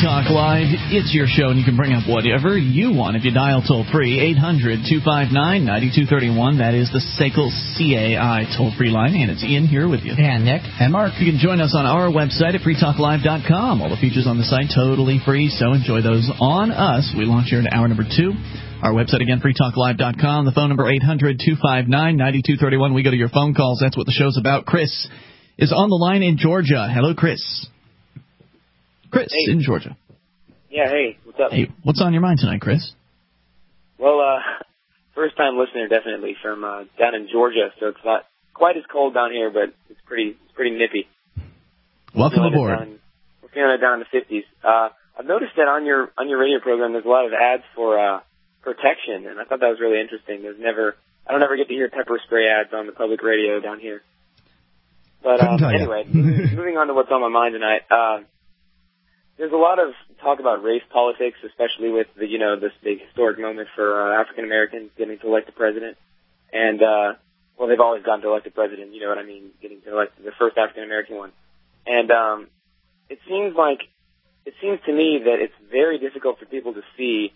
Talk Live. It's your show, and you can bring up whatever you want if you dial toll-free, 800-259-9231. That is the SACL CAI toll-free line, and it's Ian here with you. And Nick. And Mark. You can join us on our website at freetalklive.com. All the features on the site totally free, so enjoy those on us. We launch here in hour number 2. Our website, again, freetalklive.com. The phone number, 800-259-9231. We go to your phone calls. That's what the show's about. Chris is on the line in Georgia. Hello, Chris. Chris in Georgia. Yeah, hey, what's up? Hey, what's on your mind tonight, Chris? Well, first-time listener, definitely, from down in Georgia, so it's not quite as cold down here, but it's pretty nippy. Welcome aboard. We're feeling it down in the 50s. I've noticed that on your radio program, there's a lot of ads for protection, and I thought that was really interesting. I don't ever get to hear pepper spray ads on the public radio down here. But anyway, moving on to what's on my mind tonight. There's a lot of talk about race politics, especially with this big historic moment for African Americans getting to elect the president. And they've always gotten to elect the president. You know what I mean? Getting to elect the first African American one. And it seems to me that it's very difficult for people to see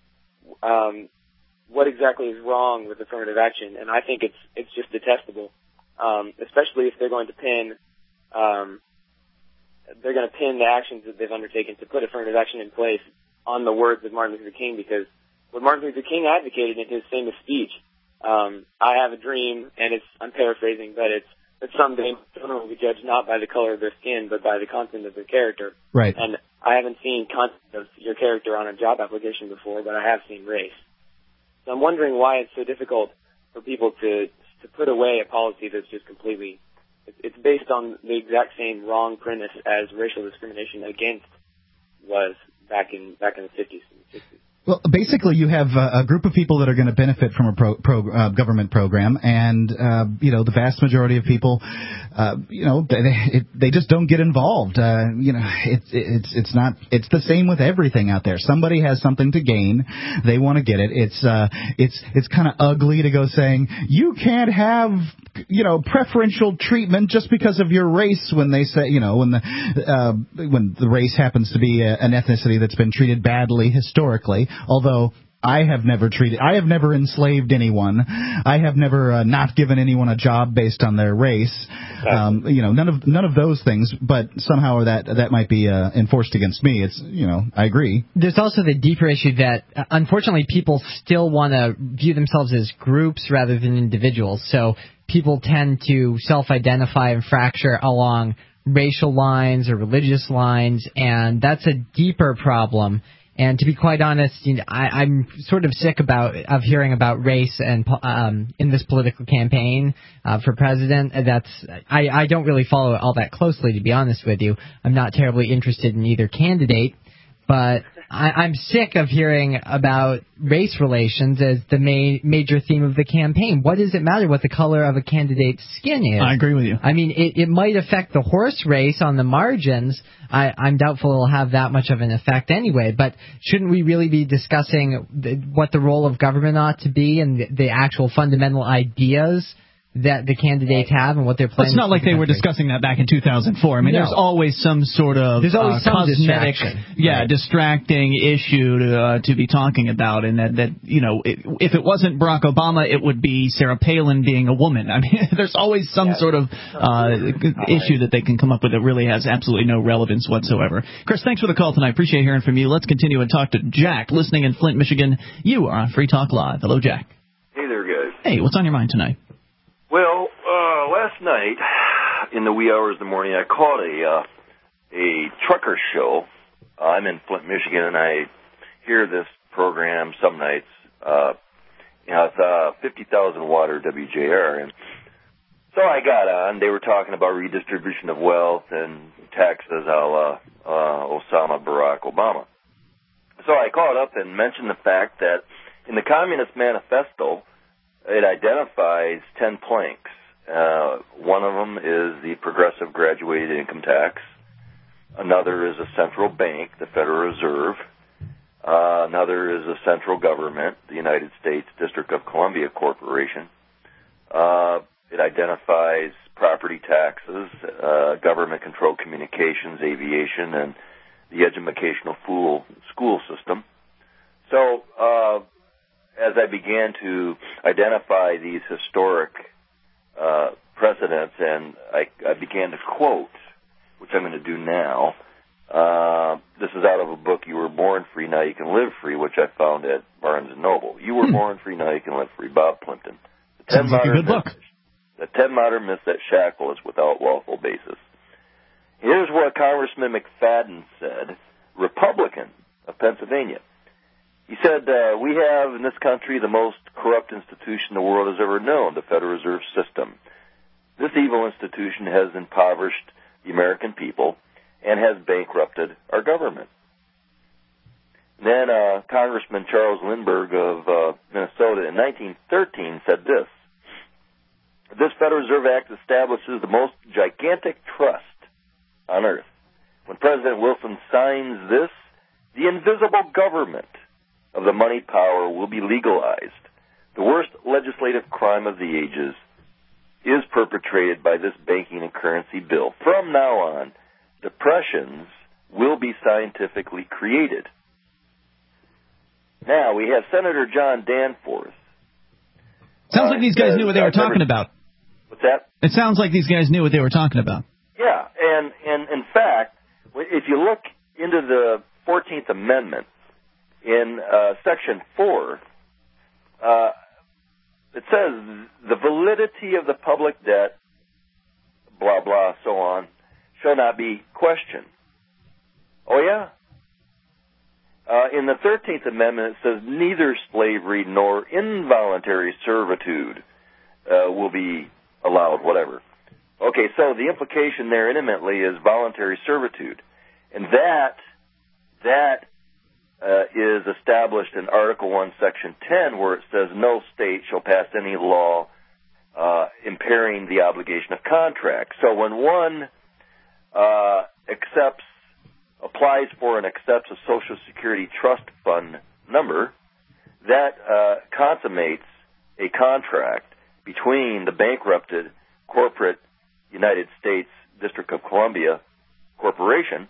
what exactly is wrong with affirmative action. And I think it's just detestable, especially if they're going to pin. They're going to pin the actions that they've undertaken to put affirmative action in place on the words of Martin Luther King, because what Martin Luther King advocated in his famous speech, I have a dream, and I'm paraphrasing, but it's that someday children will be judged not by the color of their skin, but by the content of their character. Right. And I haven't seen content of your character on a job application before, but I have seen race. So I'm wondering why it's so difficult for people to put away a policy that's just completely... It's based on the exact same wrong premise as racial discrimination against was back in the 50s and 60s. Well, basically, you have a group of people that are going to benefit from a government program, and the vast majority of people, they just don't get involved. It's the same with everything out there. Somebody has something to gain, they want to get it. It's kind of ugly to go saying you can't have preferential treatment just because of your race when they say when the race happens to be an ethnicity that's been treated badly historically. Although I have never enslaved anyone. I have never not given anyone a job based on their race. None of those things. But somehow that might be enforced against me. I agree. There's also the deeper issue that unfortunately people still want to view themselves as groups rather than individuals. So people tend to self-identify and fracture along racial lines or religious lines, and that's a deeper problem. And to be quite honest, I'm sort of sick of hearing about race and in this political campaign for president. I don't really follow it all that closely, to be honest with you. I'm not terribly interested in either candidate, but I'm sick of hearing about race relations as the major theme of the campaign. What does it matter what the color of a candidate's skin is? I agree with you. I mean, it might affect the horse race on the margins. I'm doubtful it'll have that much of an effect anyway, but shouldn't we really be discussing what the role of government ought to be and the actual fundamental ideas that the candidates have and what they're planning? It's not like they were discussing that back in 2004. I mean, there's always some sort of cosmetic, distracting issue to be talking about, and that if it wasn't Barack Obama, it would be Sarah Palin being a woman. I mean, there's always some sort of issue that they can come up with that really has absolutely no relevance whatsoever. Chris, thanks for the call tonight. Appreciate hearing from you. Let's continue and talk to Jack, listening in Flint, Michigan. You are on Free Talk Live. Hello, Jack. Hey there, guys. Hey, what's on your mind tonight? Well, last night, in the wee hours of the morning, I caught a trucker show. I'm in Flint, Michigan, and I hear this program some nights. It's 50,000 watt WJR. And so I got on. They were talking about redistribution of wealth and taxes a la Osama Barack Obama. So I called up and mentioned the fact that in the Communist Manifesto, it identifies 10 planks. One of them is the progressive graduated income tax. Another is a central bank, the Federal Reserve. Another is a central government, the United States District of Columbia Corporation. It identifies property taxes, government-controlled communications, aviation, and the educational school system. So as I began to identify these historic precedents, and I began to quote, which I'm going to do now. This is out of a book, You Were Born Free, Now You Can Live Free, which I found at Barnes & Noble. You Were Born Free, Now You Can Live Free, Bob Plimpton. Sounds like a good book. The 10 modern myths that shackle us without lawful basis. Here's what Congressman McFadden said, Republican of Pennsylvania. He said, we have in this country the most corrupt institution the world has ever known, the Federal Reserve System. This evil institution has impoverished the American people and has bankrupted our government. Then Congressman Charles Lindbergh of Minnesota in 1913 said this, this Federal Reserve Act establishes the most gigantic trust on earth. When President Wilson signs this, the invisible government of the money power will be legalized. The worst legislative crime of the ages is perpetrated by this banking and currency bill. From now on, depressions will be scientifically created. Now, we have Senator John Danforth. Sounds like these guys knew what they were talking about. What's that? It sounds like these guys knew what they were talking about. Yeah, and in fact, if you look into the 14th Amendment, in Section 4, it says the validity of the public debt, blah, blah, so on, shall not be questioned. Oh, yeah? In the 13th Amendment, it says neither slavery nor involuntary servitude will be allowed, whatever. Okay, so the implication there intimately is voluntary servitude. And that is established in Article 1, Section 10, where it says no state shall pass any law impairing the obligation of contract. So when one applies for and accepts a Social Security Trust Fund number, that consummates a contract between the bankrupted corporate United States District of Columbia Corporation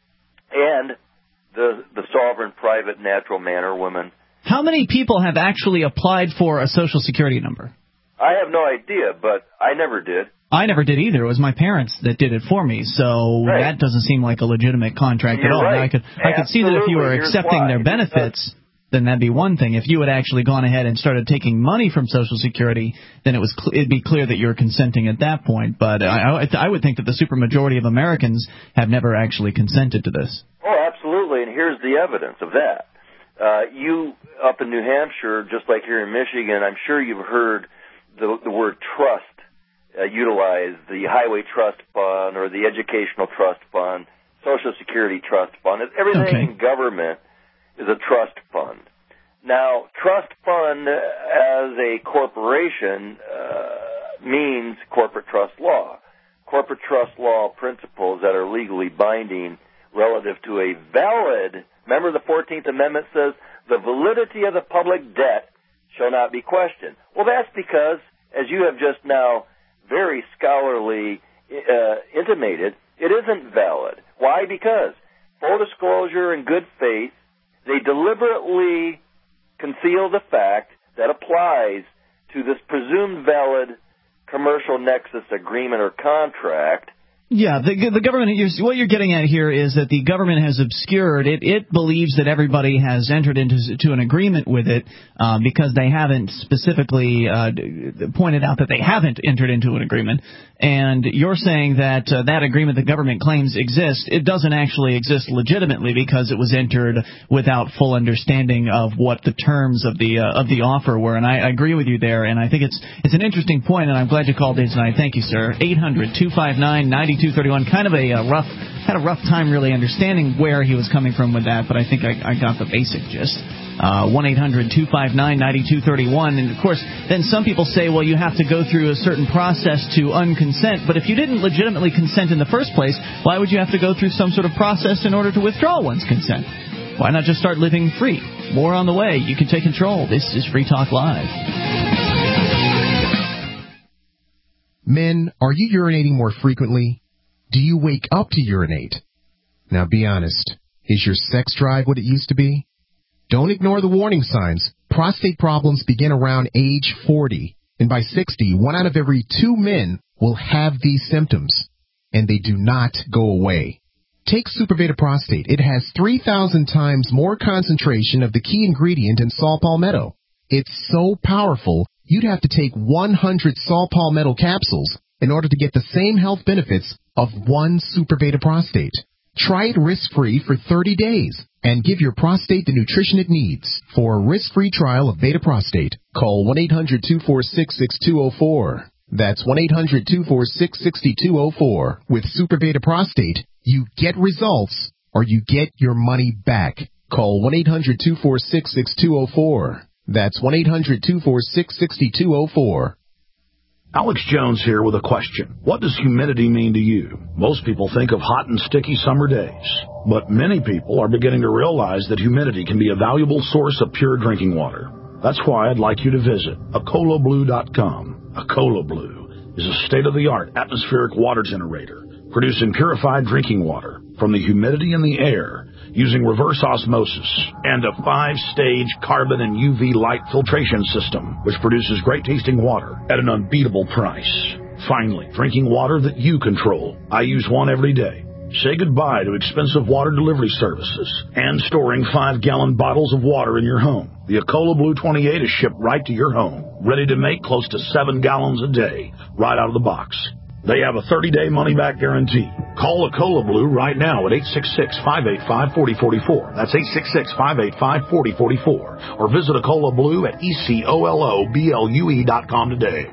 and the sovereign, private, natural man or woman. How many people have actually applied for a Social Security number? I have no idea, but I never did. I never did either. It was my parents that did it for me, so that doesn't seem like a legitimate contract at all. Right. I could see that if you were accepting their benefits, then that'd be one thing. If you had actually gone ahead and started taking money from Social Security, then it'd be clear that you were consenting at that point. But I would think that the supermajority of Americans have never actually consented to this. Oh, absolutely, and here's the evidence of that. You up in New Hampshire, just like here in Michigan, I'm sure you've heard the word trust utilized, the Highway Trust Fund or the Educational Trust Fund, Social Security Trust Fund. Everything in government is a trust fund. Now, trust fund as a corporation means corporate trust law. Corporate trust law principles that are legally binding relative to a valid, remember the 14th Amendment says, the validity of the public debt shall not be questioned. Well, that's because, as you have just now very scholarly intimated, it isn't valid. Why? Because full disclosure and good faith, they deliberately conceal the fact that applies to this presumed valid commercial nexus agreement or contract. Yeah, the government, what you're getting at here is that the government has obscured it. It believes that everybody has entered into an agreement with it because they haven't specifically pointed out that they haven't entered into an agreement. And you're saying that that agreement the government claims exists, it doesn't actually exist legitimately because it was entered without full understanding of what the terms of the offer were. And I agree with you there, and I think it's an interesting point, and I'm glad you called in tonight. Thank you, sir. 800-259-9231. Kind of had a rough time really understanding where he was coming from with that, but I think I got the basic gist. 1-800-259-9231. And, of course, then some people say, well, you have to go through a certain process to unconsent. But if you didn't legitimately consent in the first place, why would you have to go through some sort of process in order to withdraw one's consent? Why not just start living free? More on the way. You can take control. This is Free Talk Live. Men, are you urinating more frequently? Do you wake up to urinate? Now be honest. Is your sex drive what it used to be? Don't ignore the warning signs. Prostate problems begin around age 40, and by 60, 1 out of every 2 men will have these symptoms, and they do not go away. Take Super Beta Prostate. It has 3,000 times more concentration of the key ingredient in saw palmetto. It's so powerful, you'd have to take 100 saw palmetto capsules in order to get the same health benefits of 1 Super Beta Prostate. Try it risk-free for 30 days and give your prostate the nutrition it needs. For a risk-free trial of Beta Prostate, call 1-800-246-6204. That's 1-800-246-6204. With Super Beta Prostate, you get results or you get your money back. Call 1-800-246-6204. That's 1-800-246-6204. Alex Jones here with a question. What does humidity mean to you? Most people think of hot and sticky summer days, but many people are beginning to realize that humidity can be a valuable source of pure drinking water. That's why I'd like you to visit AcolaBlue.com. Acola Blue is a state-of-the-art atmospheric water generator producing purified drinking water from the humidity in the air using reverse osmosis and a 5-stage carbon and UV light filtration system, which produces great-tasting water at an unbeatable price. Finally, drinking water that you control. I use one every day. Say goodbye to expensive water delivery services and storing 5-gallon bottles of water in your home. The Acola Blue 28 is shipped right to your home, ready to make close to 7 gallons a day, right out of the box. They have a 30-day money-back guarantee. Call Acola Blue right now at 866-585-4044. That's 866-585-4044. Or visit Acola Blue at ECOLOBLUE.com today.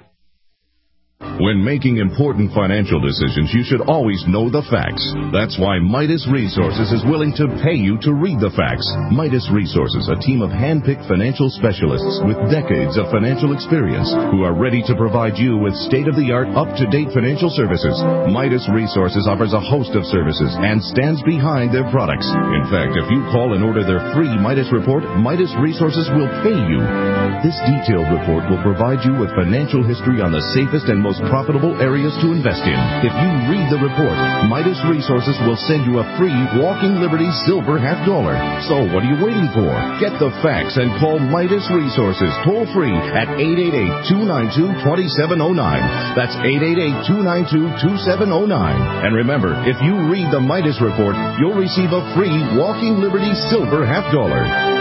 When making important financial decisions, you should always know the facts. That's why Midas Resources is willing to pay you to read the facts. Midas Resources, a team of hand-picked financial specialists with decades of financial experience who are ready to provide you with state-of-the-art, up-to-date financial services. Midas Resources offers a host of services and stands behind their products. In fact, if you call and order their free Midas report, Midas Resources will pay you. This detailed report will provide you with financial history on the safest and most profitable areas to invest in. If you read the report, Midas Resources will send you a free Walking Liberty Silver $50. So what are you waiting for? Get the facts and call Midas Resources toll free at 888-292-2709. That's 888-292-2709. And remember, if you read the Midas report, you'll receive a free Walking Liberty Silver $50.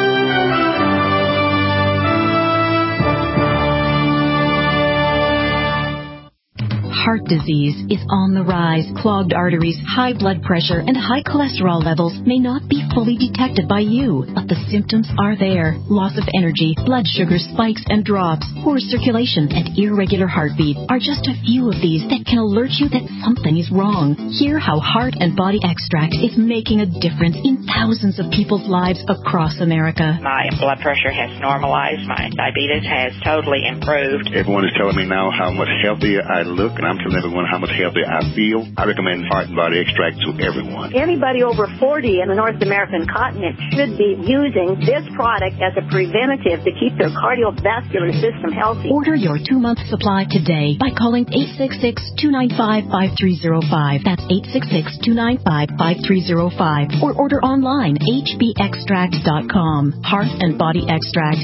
Heart disease is on the rise. Clogged arteries, high blood pressure, and high cholesterol levels may not be fully detected by you, but the symptoms are there. Loss of energy, blood sugar spikes and drops, poor circulation, and irregular heartbeat are just a few of these that can alert you that something is wrong. Hear how Heart and Body Extract is making a difference in thousands of people's lives across America. My blood pressure has normalized. My diabetes has totally improved. Everyone is telling me now how much healthier I look, and I'm telling everyone how much healthier I feel. I recommend Heart and Body Extract to everyone. Anybody over 40 in the North American continent should be using this product as a preventative to keep their cardiovascular system healthy. Order your 2-month supply today by calling 866-295-5305. That's 866-295-5305. Or order online, hbextract.com. Heart and Body Extract,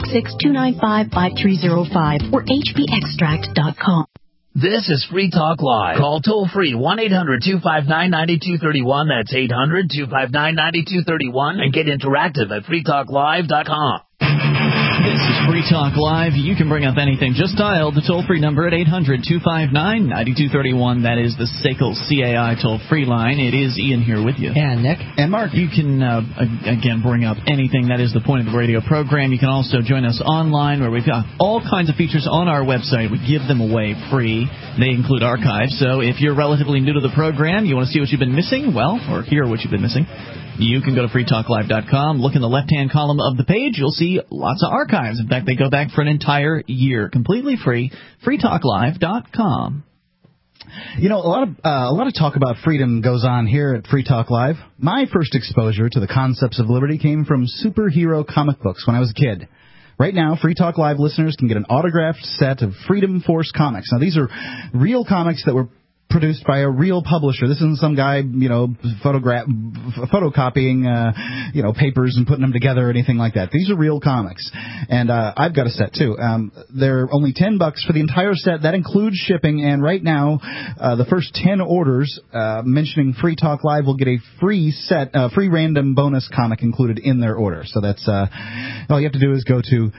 866-295-5305 or hbextract.com. This is Free Talk Live. Call toll-free 1-800-259-9231. That's 800-259-9231. And get interactive at freetalklive.com. This is Free Talk Live. You can bring up anything. Just dial the toll-free number at 800-259-9231. That is the SACL CAI toll-free line. It is Ian here with you. And Nick. And Mark. You can, again, bring up anything. That is the point of the radio program. You can also join us online where we've got all kinds of features on our website. We give them away free. They include archives. So if you're relatively new to the program, you want to see what you've been missing, or hear what you've been missing, you can go to freetalklive.com, look in the left-hand column of the page. You'll see lots of archives. In fact, they go back for an entire year, completely free, freetalklive.com. You know, a lot of talk about freedom goes on here at Free Talk Live. My first exposure to the concepts of liberty came from superhero comic books when I was a kid. Right now, Free Talk Live listeners can get an autographed set of Freedom Force comics. Now, these are real comics that were produced by a real publisher. This isn't some guy, photocopying, papers and putting them together or anything like that. These are real comics. And I've got a set, too. They're only $10 for the entire set. That includes shipping. And right now, the first 10 orders mentioning Free Talk Live will get a free random bonus comic included in their order. So that's all you have to do is go to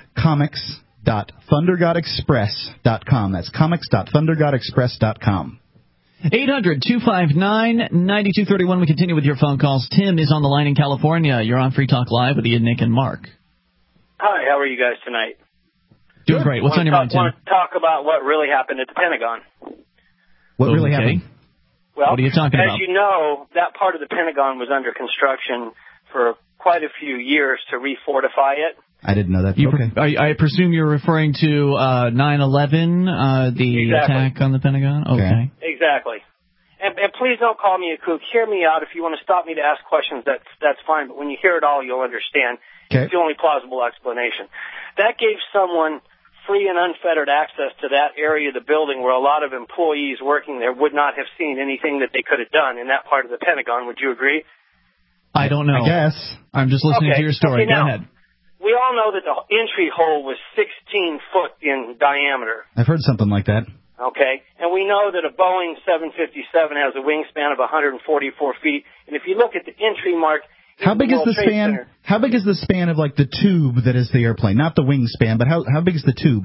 comics.thundergodexpress.com. That's comics.thundergodexpress.com. 800-259-9231. We continue with your phone calls. Tim is on the line in California. You're on Free Talk Live with Ian, Nick, and Mark. Hi, how are you guys tonight? Doing great. What's on your mind, Tim? I want to talk about what really happened at the Pentagon. What really happened? Well, what are you talking about? As you know, that part of the Pentagon was under construction for quite a few years to refortify it. I didn't know that. Okay. I presume you're referring to 9/11, the attack on the Pentagon? Okay. Exactly. And please don't call me a kook. Hear me out. If you want to stop me to ask questions, that's fine. But when you hear it all, you'll understand. Okay. It's the only plausible explanation. That gave someone free and unfettered access to that area of the building where a lot of employees working there would not have seen anything that they could have done in that part of the Pentagon. Would you agree? I don't know. I guess. I'm just listening to your story. Go ahead. We all know that the entry hole was 16 foot in diameter. I've heard something like that. Okay. And we know that a Boeing 757 has a wingspan of 144 feet. And if you look at the entry mark, how big is the span? Center, how big is the span of like the tube that is the airplane? Not the wingspan, but how big is the tube?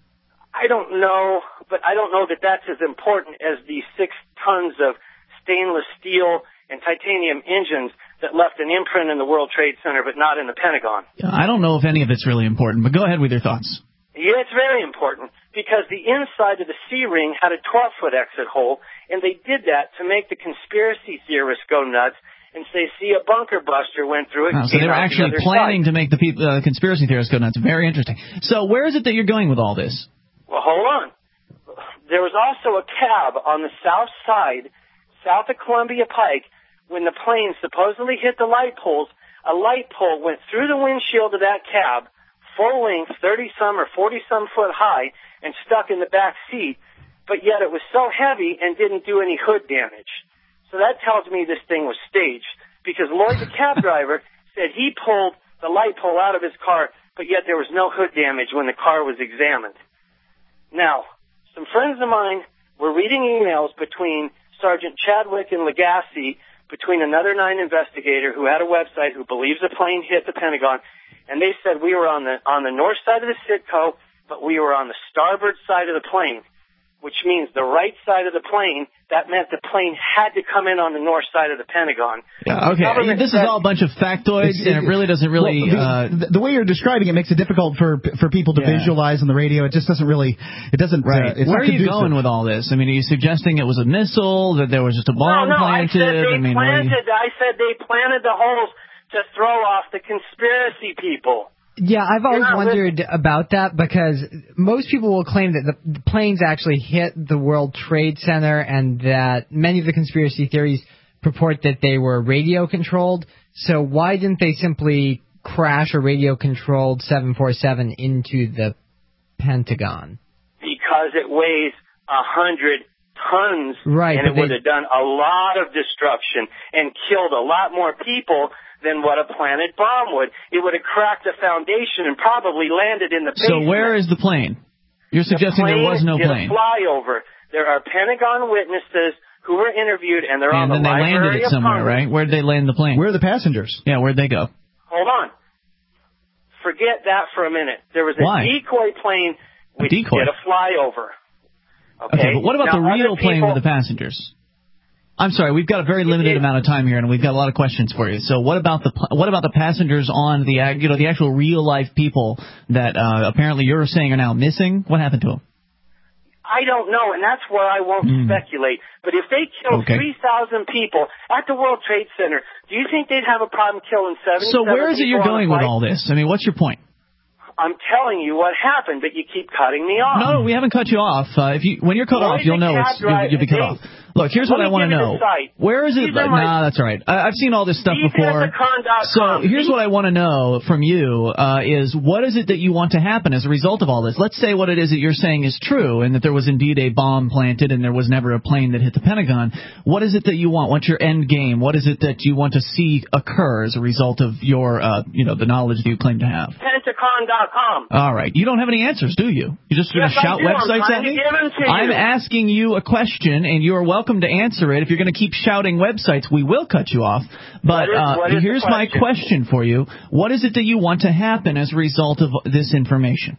I don't know, but I don't know that that's as important as the 6 tons of stainless steel and titanium engines that left an imprint in the World Trade Center, but not in the Pentagon. I don't know if any of it's really important, but go ahead with your thoughts. Yeah, it's very important, because the inside of the C-ring had a 12-foot exit hole, and they did that to make the conspiracy theorists go nuts and say, see, a bunker buster went through it. So they were actually planning to make the conspiracy theorists go nuts. Very interesting. So where is it that you're going with all this? Well, hold on. There was also a cab on the south side, south of Columbia Pike. When the plane supposedly hit the light poles, a light pole went through the windshield of that cab, full length, 30-some or 40-some foot high, and stuck in the back seat, but yet it was so heavy and didn't do any hood damage. So that tells me this thing was staged, because Lloyd, the cab driver, said he pulled the light pole out of his car, but yet there was no hood damage when the car was examined. Now, some friends of mine were reading emails between Sergeant Chadwick and Legacy, between another 9 investigator who had a website who believes a plane hit the Pentagon, and they said we were on the north side of the Citco, but we were on the starboard side of the plane, which means the right side of the plane. That meant the plane had to come in on the north side of the Pentagon. Yeah, okay, this is all a bunch of factoids, and it really doesn't really... the way you're describing it makes it difficult for people to visualize on the radio. It just doesn't really... It doesn't... Right. Where are you going with all this? I mean, are you suggesting it was a missile, that there was just a bomb planted? I said they planted the holes to throw off the conspiracy people. Yeah, I've always wondered about that, because most people will claim that the planes actually hit the World Trade Center, and that many of the conspiracy theories purport that they were radio-controlled. So why didn't they simply crash a radio-controlled 747 into the Pentagon? Because it weighs 100 tons, right, and it would have done a lot of destruction and killed a lot more people than what a planted bomb would. It would have cracked the foundation and probably landed in the basement. So where is the plane? You're suggesting there was no plane. The plane did a flyover. There are Pentagon witnesses who were interviewed, and they're on the Library of Congress. And then they landed it somewhere, right? Where did they land the plane? Where are the passengers? Yeah, where'd they go? Hold on. Forget that for a minute. There was a decoy plane which did a flyover. Okay, but what about the real plane with the passengers? I'm sorry, we've got a very limited amount of time here, and we've got a lot of questions for you. So what about the passengers on the actual real life people that apparently you're saying are now missing? What happened to them? I don't know, and that's where I won't speculate. But if they killed 3,000 people at the World Trade Center, do you think they'd have a problem killing 77 people? So where is it you're going with all this? I mean, what's your point? I'm telling you what happened, but you keep cutting me off. No, we haven't cut you off. When you're cut off, you'll know you'll be cut off. Look, here's what I want to know. Where is it? Nah, that's all right. I've seen all this stuff before. So here's what I want to know from you is what is it that you want to happen as a result of all this? Let's say what it is that you're saying is true and that there was indeed a bomb planted and there was never a plane that hit the Pentagon. What is it that you want? What's your end game? What is it that you want to see occur as a result of your, the knowledge that you claim to have? Pentacon.com. All right. You don't have any answers, do you? You're just going to shout websites at me? I'm asking you a question, and you are welcome to answer it. If you're going to keep shouting websites, we will cut you off. But here's my question for you. What is it that you want to happen as a result of this information?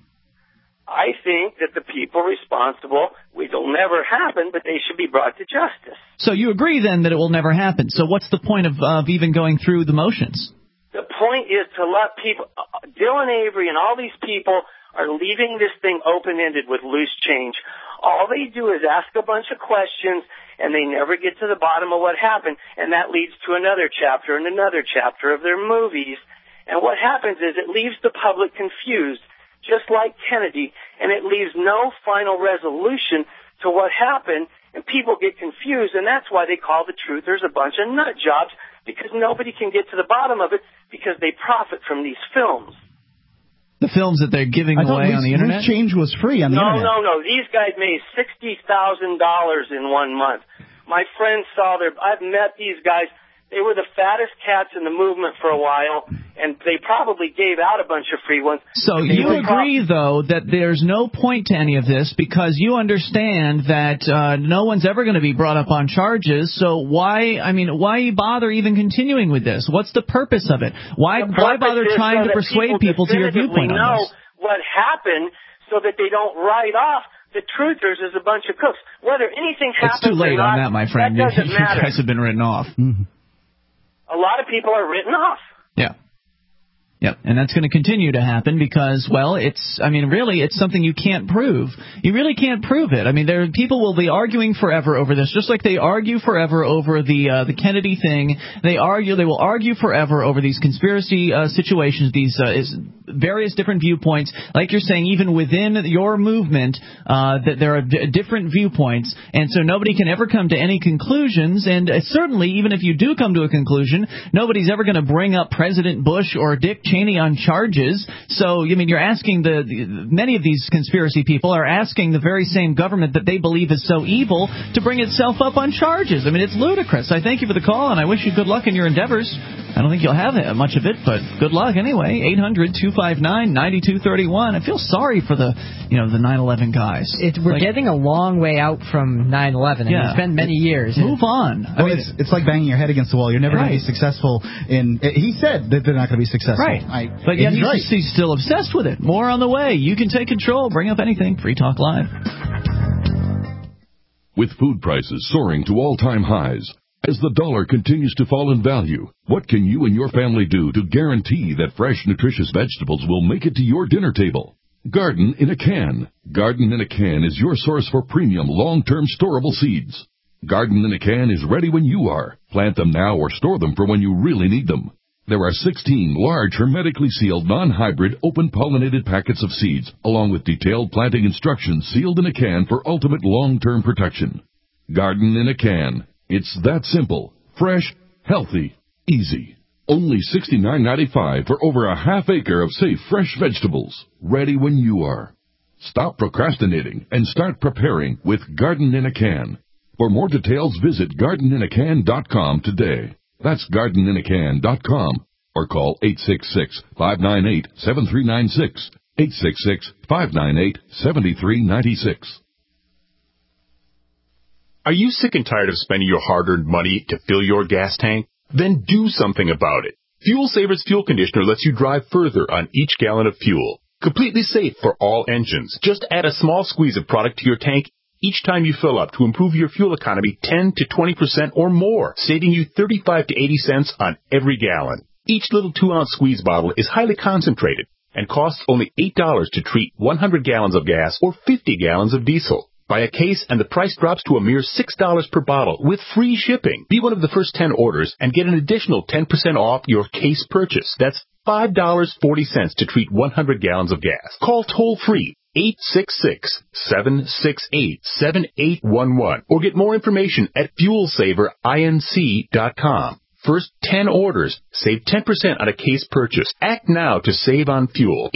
I think that the people responsible, it'll never happen, but they should be brought to justice. So you agree, then, that it will never happen. So what's the point of even going through the motions? The point is to let people, Dylan Avery and all these people are leaving this thing open-ended with loose change. All they do is ask a bunch of questions, and they never get to the bottom of what happened, and that leads to another chapter and another chapter of their movies. And what happens is it leaves the public confused, just like Kennedy, and it leaves no final resolution to what happened, and people get confused, and that's why they call the truthers a bunch of nut jobs, because nobody can get to the bottom of it because they profit from these films. The films that they're giving away on the internet? Loose change was free on the internet. No. These guys made $60,000 in 1 month. My friends I've met these guys. They were the fattest cats in the movement for a while, and they probably gave out a bunch of free ones. So you agree, though, that there's no point to any of this because you understand that no one's ever going to be brought up on charges. So why bother even continuing with this? What's the purpose of it? Why bother trying to persuade people to your viewpoint on this? Know what happened so that they don't write off the truthers as a bunch of cooks. Whether anything happens or not, it's too late on that, my friend. That doesn't matter. You guys have been written off. Mm-hmm. A lot of people are written off. Yeah. Yep, and that's going to continue to happen because, well, it's something you can't prove. You really can't prove it. I mean, people will be arguing forever over this, just like they argue forever over the Kennedy thing. They will argue forever over these conspiracy situations, these various different viewpoints. Like you're saying, even within your movement, that there are different viewpoints, and so nobody can ever come to any conclusions. And certainly, even if you do come to a conclusion, nobody's ever going to bring up President Bush or Dick Cheney on charges. So, you're asking many of these conspiracy people are asking the very same government that they believe is so evil to bring itself up on charges. I mean, it's ludicrous. I thank you for the call, and I wish you good luck in your endeavors. I don't think you'll have much of it, but good luck anyway. 800-259-9231. I feel sorry for the 9/11 guys. We're getting a long way out from 9/11. Yeah. It's been many years. Move on. Well, it's like banging your head against the wall. You're never going to be successful He said that they're not going to be successful. Right. But yet he's still obsessed with it. More on the way. You can take control. Bring up anything. Free Talk Live. With food prices soaring to all-time highs, as the dollar continues to fall in value, what can you and your family do to guarantee that fresh, nutritious vegetables will make it to your dinner table? Garden in a Can. Garden in a Can is your source for premium, long-term storable seeds. Garden in a Can is ready when you are. Plant them now or store them for when you really need them. There are 16 large, hermetically sealed, non-hybrid, open-pollinated packets of seeds, along with detailed planting instructions sealed in a can for ultimate long-term protection. Garden in a Can. It's that simple, fresh, healthy, easy. Only $69.95 for over a half acre of safe, fresh vegetables, ready when you are. Stop procrastinating and start preparing with Garden in a Can. For more details, visit gardeninacan.com today. That's gardeninacan.com or call 866-598-7396, 866-598-7396. Are you sick and tired of spending your hard-earned money to fill your gas tank? Then do something about it. Fuel Savers Fuel Conditioner lets you drive further on each gallon of fuel. Completely safe for all engines. Just add a small squeeze of product to your tank each time you fill up to improve your fuel economy 10 to 20% or more, saving you 35 to 80 cents on every gallon. Each little 2-ounce squeeze bottle is highly concentrated and costs only $8 to treat 100 gallons of gas or 50 gallons of diesel. Buy a case and the price drops to a mere $6 per bottle with free shipping. Be one of the first 10 orders and get an additional 10% off your case purchase. That's $5.40 to treat 100 gallons of gas. Call toll-free 866-768-7811 or get more information at FuelSaverInc.com. First 10 orders, save 10% on a case purchase. Act now to save on fuel.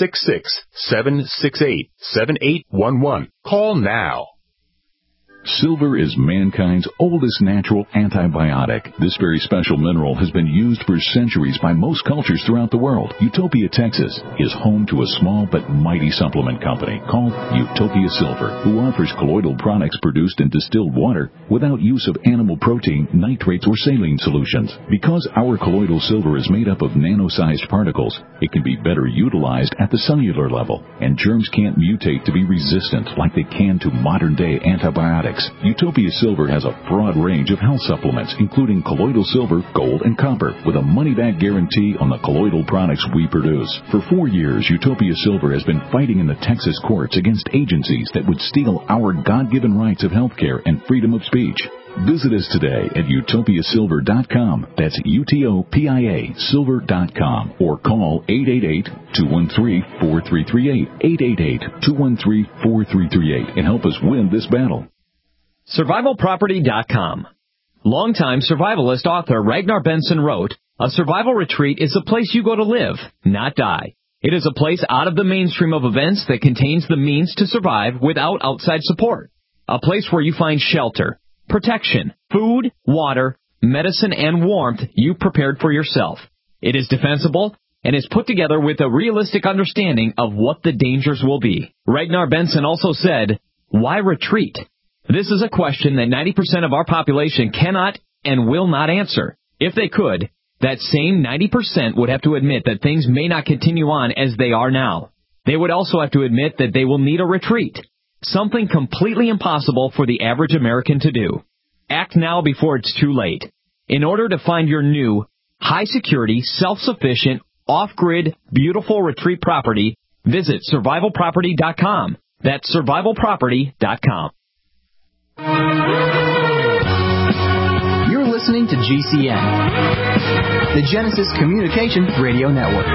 866-768-7811. Call now. Silver is mankind's oldest natural antibiotic. This very special mineral has been used for centuries by most cultures throughout the world. Utopia, Texas is home to a small but mighty supplement company called Utopia Silver, who offers colloidal products produced in distilled water without use of animal protein, nitrates, or saline solutions. Because our colloidal silver is made up of nano-sized particles, it can be better utilized at the cellular level, and germs can't mutate to be resistant like they can to modern-day antibiotics. Utopia Silver has a broad range of health supplements, including colloidal silver, gold, and copper, with a money-back guarantee on the colloidal products we produce. For 4 years, Utopia Silver has been fighting in the Texas courts against agencies that would steal our God-given rights of health care and freedom of speech. Visit us today at utopiasilver.com. That's UTOPIA silver.com, or call 888-213-4338, 888-213-4338, and help us win this battle. SurvivalProperty.com. Longtime survivalist author Ragnar Benson wrote, "A survival retreat is a place you go to live, not die. It is a place out of the mainstream of events that contains the means to survive without outside support. A place where you find shelter, protection, food, water, medicine, and warmth you prepared for yourself. It is defensible and is put together with a realistic understanding of what the dangers will be." Ragnar Benson also said, "Why retreat? This is a question that 90% of our population cannot and will not answer. If they could, that same 90% would have to admit that things may not continue on as they are now. They would also have to admit that they will need a retreat, something completely impossible for the average American to do. Act now before it's too late. In order to find your new, high-security, self-sufficient, off-grid, beautiful retreat property, visit SurvivalProperty.com. That's SurvivalProperty.com. You're listening to GCN, the Genesis Communication Radio Network.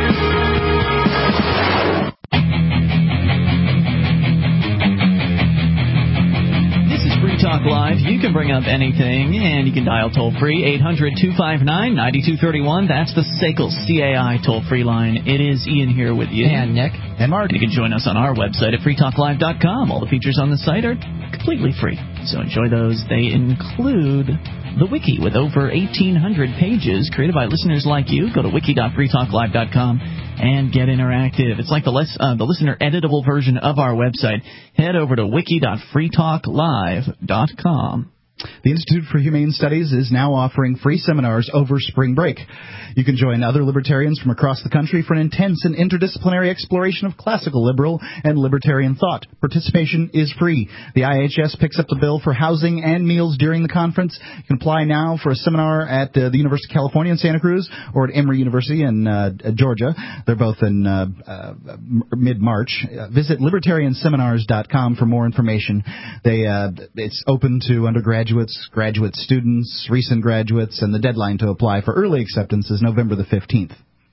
Talk Live. You can bring up anything, and you can dial toll-free, 800-259-9231. That's the SACL CAI toll-free line. It is Ian here with you. And Nick. And Mark. You can join us on our website at freetalklive.com. All the features on the site are completely free, so enjoy those. They include the wiki with over 1,800 pages created by listeners like you. Go to wiki.freetalklive.com and get interactive. It's like the listener editable version of our website. Head over to wiki.freetalklive.com. The Institute for Humane Studies is now offering free seminars over spring break. You can join other libertarians from across the country for an intense and interdisciplinary exploration of classical liberal and libertarian thought. Participation is free. The IHS picks up the bill for housing and meals during the conference. You can apply now for a seminar at the University of California in Santa Cruz or at Emory University in Georgia. They're both in mid-March. Visit libertarianseminars.com for more information. It's open to undergraduates, graduate students, recent graduates, and the deadline to apply for early acceptance is November the 15th.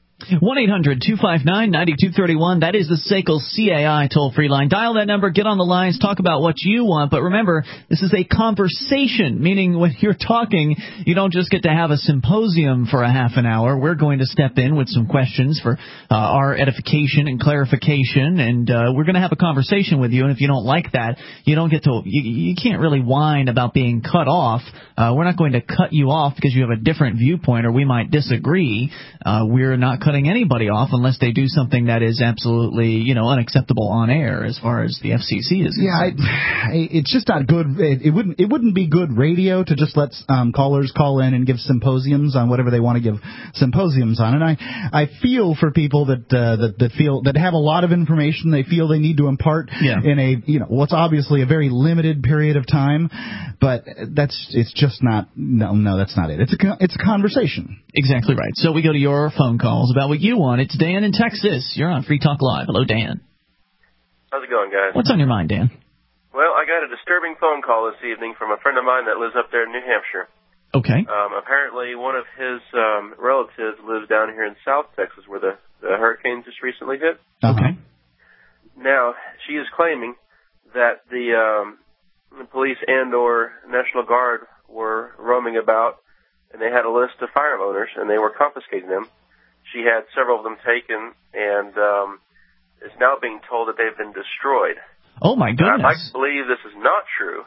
1-800-259-9231. That is the SACL CAI toll-free line. Dial that number, get on the lines, talk about what you want. But remember, this is a conversation, meaning when you're talking, you don't just get to have a symposium for a half an hour. We're going to step in with some questions for our edification and clarification, and we're going to have a conversation with you. And if you don't like that, you don't get to. You can't really whine about being cut off. We're not going to cut you off because you have a different viewpoint or we might disagree. We're not cutting anybody off unless they do something that is absolutely, unacceptable on air as far as the FCC is concerned. Yeah, it's just not good. It wouldn't be good radio to just let callers call in and give symposiums on whatever they want to give symposiums on. And I feel for people that have a lot of information they feel they need to impart in a what's obviously a very limited period of time. But it's just not. No, that's not it. It's a conversation. Exactly right. So we go to your phone calls about what you want. It's Dan in Texas. You're on Free Talk Live. Hello, Dan. How's it going, guys? What's on your mind, Dan? Well, I got a disturbing phone call this evening from a friend of mine that lives up there in New Hampshire. Okay. Apparently, one of his relatives lives down here in South Texas, where the hurricane just recently hit. Okay. Now, she is claiming that the police and or National Guard were roaming about, and they had a list of firearm owners, and they were confiscating them. She had several of them taken, and is now being told that they've been destroyed. Oh, my goodness. I'd like to believe this is not true,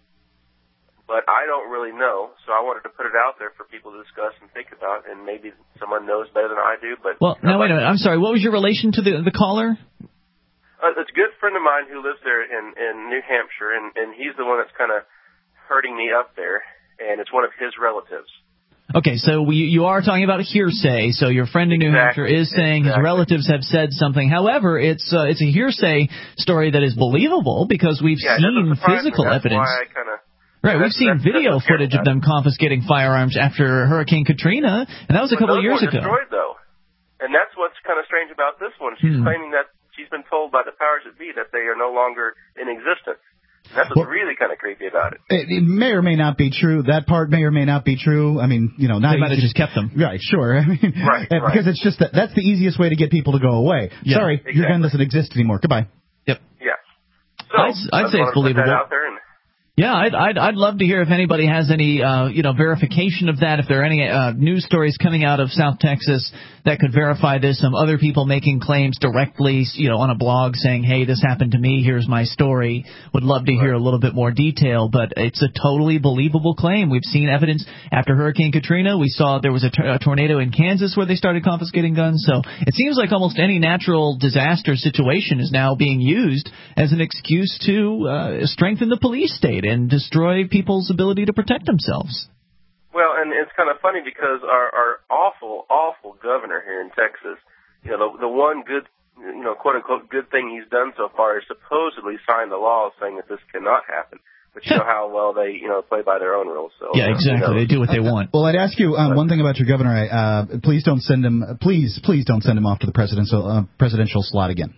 but I don't really know, so I wanted to put it out there for people to discuss and think about, and maybe someone knows better than I do. But well, now, wait a minute. I'm sorry. What was your relation to the caller? It's a good friend of mine who lives there in New Hampshire, and he's the one that's kind of hurting me up there, and it's one of his relatives. Okay, so you are talking about a hearsay. So your friend in New Hampshire is saying his relatives have said something. However, it's a hearsay story that is believable because we've seen physical evidence. Why I kind of. Right, we've seen video footage of them confiscating firearms after Hurricane Katrina, and that was a couple of years ago. Destroyed, though. And that's what's kind of strange about this one. She's claiming that she's been told by the powers that be that they are no longer in existence. And that's what's really kind of creepy about it. It may or may not be true. That part may or may not be true. I mean, you know, not they might have just kept them. Right, sure. I mean, right. Because it's just that's the easiest way to get people to go away. Yeah, sorry, exactly. Your gun doesn't exist anymore. Goodbye. Yep. Yeah. So I'd say it's believable. Put that out there and yeah, I'd love to hear if anybody has any verification of that. If there are any news stories coming out of South Texas that could verify this. Some other people making claims directly, on a blog saying, "Hey, this happened to me. Here's my story." Would love to hear a little bit more detail, but it's a totally believable claim. We've seen evidence after Hurricane Katrina. We saw there was a tornado in Kansas where they started confiscating guns. So it seems like almost any natural disaster situation is now being used as an excuse to strengthen the police state and destroy people's ability to protect themselves. Well, and it's kind of funny because our awful governor here in Texas, the one good, quote unquote good thing he's done so far is supposedly signed the law saying that this cannot happen. But you know how well they, play by their own rules. So yeah, exactly. They do what they want. Well, I'd ask you one thing about your governor. Please don't send him. Please don't send him off to the presidential slot again.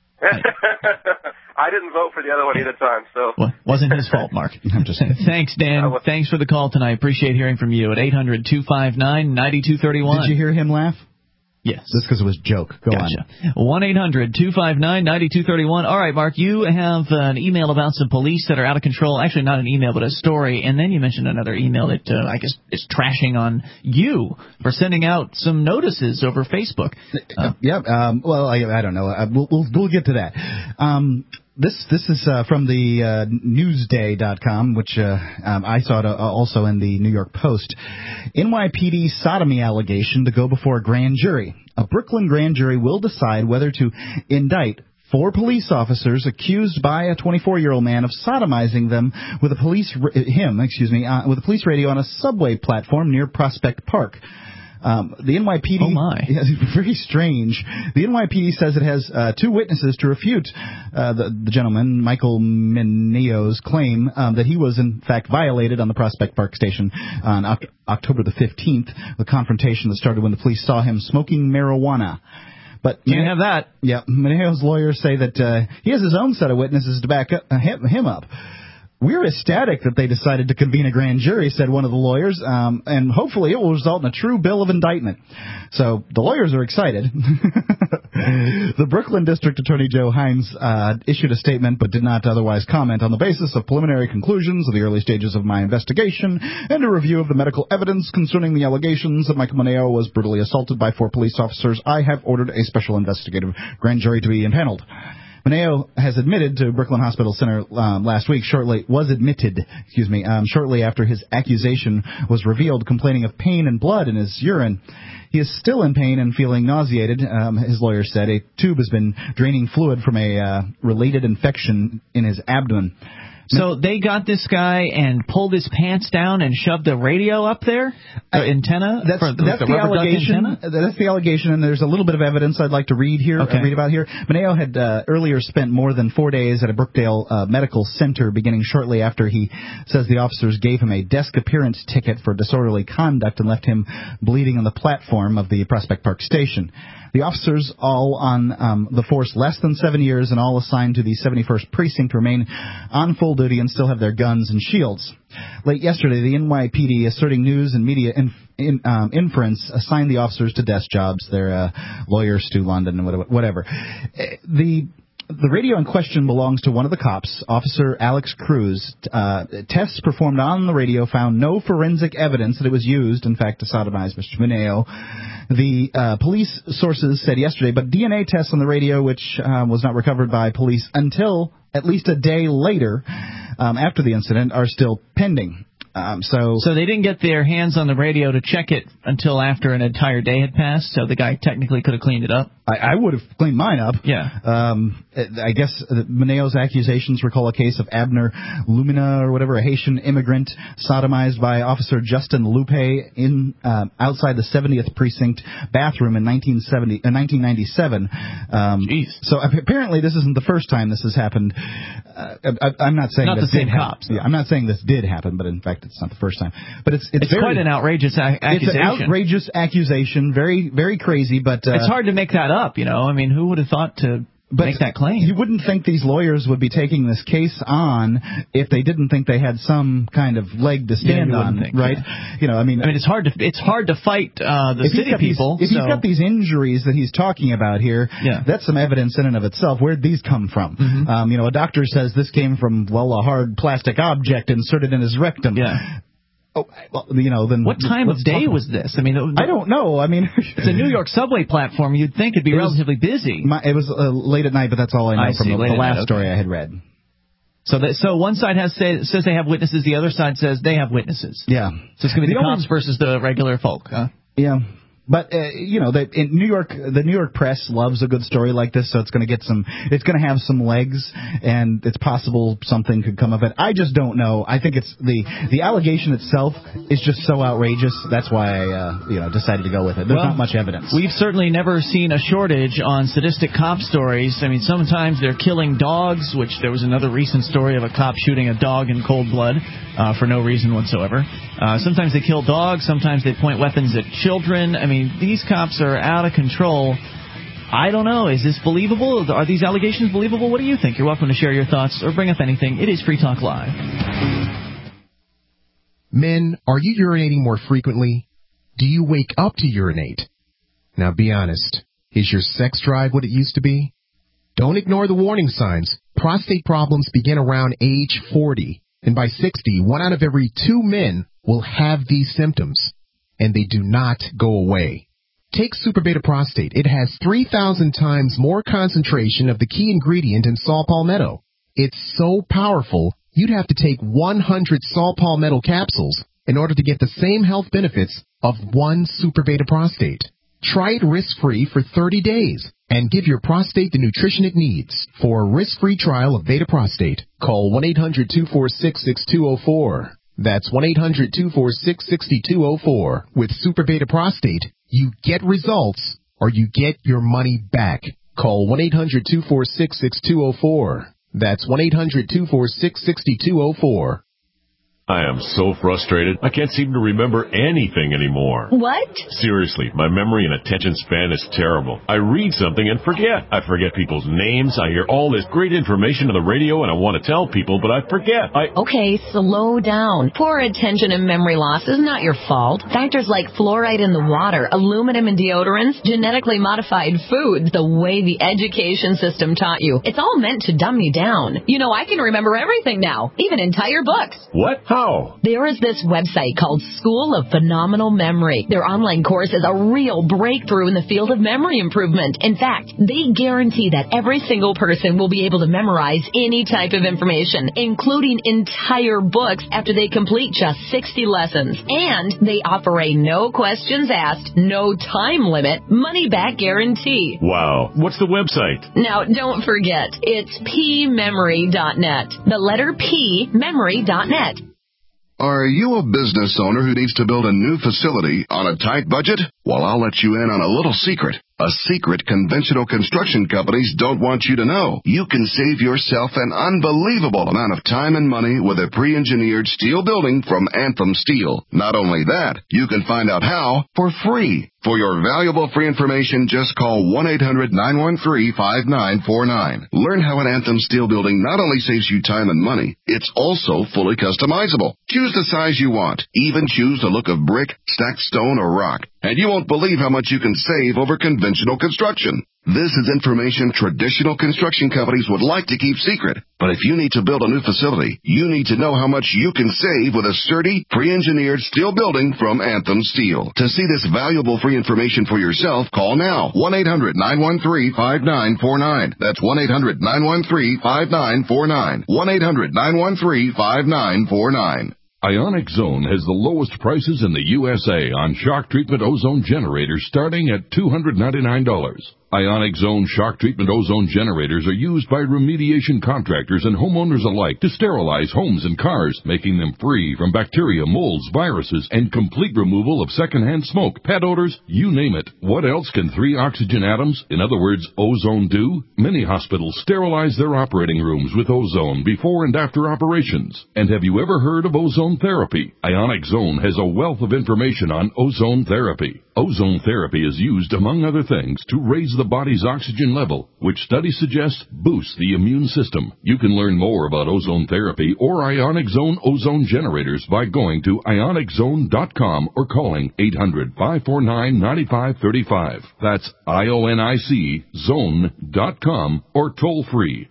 I didn't vote for the other one either time, so. Well, wasn't his fault, Mark. I'm just saying. Thanks, Dan. Thanks for the call tonight. Appreciate hearing from you at 800-259-9231. Did you hear him laugh? Yes. Just because it was a joke. Go on. 1-800-259-9231. All right, Mark, you have an email about some police that are out of control. Actually, not an email, but a story. And then you mentioned another email that I guess is trashing on you for sending out some notices over Facebook. Well, I don't know. We'll get to that. This is from the Newsday.com, which I saw it also in the New York Post. NYPD sodomy allegation to go before a grand jury. A Brooklyn grand jury will decide whether to indict 4 police officers accused by a 24-year-old man of sodomizing them with a police radio on a subway platform near Prospect Park. The NYPD, very strange. The NYPD says it has 2 witnesses to refute the gentleman, Michael Meneo's claim that he was in fact violated on the Prospect Park station on October the 15th, the confrontation that started when the police saw him smoking marijuana. But can't have that. Yeah, Meneo's lawyers say that he has his own set of witnesses to back him up. We're ecstatic that they decided to convene a grand jury, said one of the lawyers, and hopefully it will result in a true bill of indictment. So the lawyers are excited. The Brooklyn District Attorney Joe Hines issued a statement but did not otherwise comment on the basis of preliminary conclusions of the early stages of my investigation and a review of the medical evidence concerning the allegations that Michael Meneo was brutally assaulted by 4 police officers. I have ordered a special investigative grand jury to be impaneled. Meneo has admitted to Brooklyn Hospital Center last week, shortly after his accusation was revealed, complaining of pain and blood in his urine. He is still in pain and feeling nauseated, his lawyer said. A tube has been draining fluid from a related infection in his abdomen. So they got this guy and pulled his pants down and shoved the radio up there? Antenna? That's the allegation. That's the allegation, and there's a little bit of evidence I'd like to read about here. Meneo had earlier spent more than 4 days at a Brookdale medical center, beginning shortly after he says the officers gave him a desk appearance ticket for disorderly conduct and left him bleeding on the platform of the Prospect Park station. The officers, all on the force less than 7 years and all assigned to the 71st Precinct, remain on full duty and still have their guns and shields. Late yesterday, the NYPD, asserting news and media inference, assigned the officers to desk jobs. Their lawyer, Stu London, and whatever. The The radio in question belongs to one of the cops, Officer Alex Cruz. Tests performed on the radio found no forensic evidence that it was used, in fact, to sodomize Mr. Mineo. The police sources said yesterday, but DNA tests on the radio, which was not recovered by police until at least a day later after the incident, are still pending. So they didn't get their hands on the radio to check it until after an entire day had passed, so the guy technically could have cleaned it up? I would have cleaned mine up. Yeah. I guess Mineo's accusations recall a case of Abner Lumina or whatever, a Haitian immigrant sodomized by Officer Justin Lupe in outside the 70th Precinct bathroom in 1997. So apparently this isn't the first time this has happened. I'm not saying not the same cops. Yeah, I'm not saying this did happen, but in fact it's not the first time. But it's quite an outrageous accusation. It's an outrageous accusation, very very crazy. But it's hard to make that up, you know. I mean, who would have thought to make that claim? You wouldn't think these lawyers would be taking this case on if they didn't think they had some kind of leg to stand on, right? Yeah. You know, I mean, it's hard to fight the city people. If he's got these injuries that he's talking about here, that's some evidence in and of itself. Where'd these come from? Mm-hmm. You know, a doctor says this came from a hard plastic object inserted in his rectum. Yeah. Oh, well, you know, then what time of day was this? I mean, I don't know. I mean, it's a New York subway platform. You'd think it'd be relatively busy. It was late at night, but that's all I know from the last story I had read. So one side says they have witnesses, the other side says they have witnesses. Yeah. So it's going to be the cops versus the regular folk, huh? Yeah. But you know, in New York, the New York press loves a good story like this, so it's going to have some legs, and it's possible something could come of it. I just don't know. I think it's the allegation itself is just so outrageous. That's why I decided to go with it. There's not much evidence. We've certainly never seen a shortage on sadistic cop stories. I mean, sometimes they're killing dogs, which there was another recent story of a cop shooting a dog in cold blood for no reason whatsoever. Sometimes they kill dogs. Sometimes they point weapons at children. I mean, these cops are out of control. I don't know. Is this believable? Are these allegations believable? What do you think? You're welcome to share your thoughts or bring up anything. It is Free Talk Live. Men, are you urinating more frequently? Do you wake up to urinate? Now be honest. Is your sex drive what it used to be? Don't ignore the warning signs. Prostate problems begin around age 40. And by 60, 1 out of every 2 men will have these symptoms. And they do not go away. Take Super Beta Prostate. It has 3,000 times more concentration of the key ingredient in saw palmetto. It's so powerful, you'd have to take 100 saw palmetto capsules in order to get the same health benefits of 1 Super Beta Prostate. Try it risk-free for 30 days and give your prostate the nutrition it needs. For a risk-free trial of Beta Prostate, call 1-800-246-6204. That's 1-800-246-6204. With Super Beta Prostate, you get results or you get your money back. Call 1-800-246-6204. That's 1-800-246-6204. I am so frustrated. I can't seem to remember anything anymore. What? Seriously, my memory and attention span is terrible. I read something and forget. I forget people's names. I hear all this great information on the radio and I want to tell people, but I forget. Okay, slow down. Poor attention and memory loss is not your fault. Factors like fluoride in the water, aluminum in deodorants, genetically modified foods, the way the education system taught you. It's all meant to dumb you down. You know, I can remember everything now, even entire books. What? How? There is this website called School of Phenomenal Memory. Their online course is a real breakthrough in the field of memory improvement. In fact, they guarantee that every single person will be able to memorize any type of information, including entire books, after they complete just 60 lessons. And they offer a no questions asked, no time limit, money back guarantee. Wow. What's the website? Now, don't forget, it's pmemory.net. The letter P, memory.net. Are you a business owner who needs to build a new facility on a tight budget? Well, I'll let you in on a little secret. A secret conventional construction companies don't want you to know. You can save yourself an unbelievable amount of time and money with a pre-engineered steel building from Anthem Steel. Not only that, you can find out how for free. For your valuable free information, just call 1-800-913-5949. Learn how an Anthem Steel building not only saves you time and money, it's also fully customizable. Choose the size you want. Even choose the look of brick, stacked stone, or rock. and you won't believe how much you can save over conventional construction. This is information traditional construction companies would like to keep secret. But if you need to build a new facility, you need to know how much you can save with a sturdy, pre-engineered steel building from Anthem Steel. To see this valuable free information for yourself, call now. 1-800-913-5949. That's 1-800-913-5949. 1-800-913-5949. Ionic Zone has the lowest prices in the USA on shock treatment ozone generators starting at $299. Ionic Zone shock treatment ozone generators are used by remediation contractors and homeowners alike to sterilize homes and cars, making them free from bacteria, molds, viruses, and complete removal of secondhand smoke, pet odors, you name it. What else can 3 oxygen atoms, in other words, ozone, do? Many hospitals sterilize their operating rooms with ozone before and after operations. And have you ever heard of ozone therapy? Ionic Zone has a wealth of information on ozone therapy. Ozone therapy is used, among other things, to raise the body's oxygen level, which studies suggest boosts the immune system. You can learn more about ozone therapy or Ionic Zone ozone generators by going to ioniczone.com or calling 800-549-9535. That's IONIC zone.com or toll free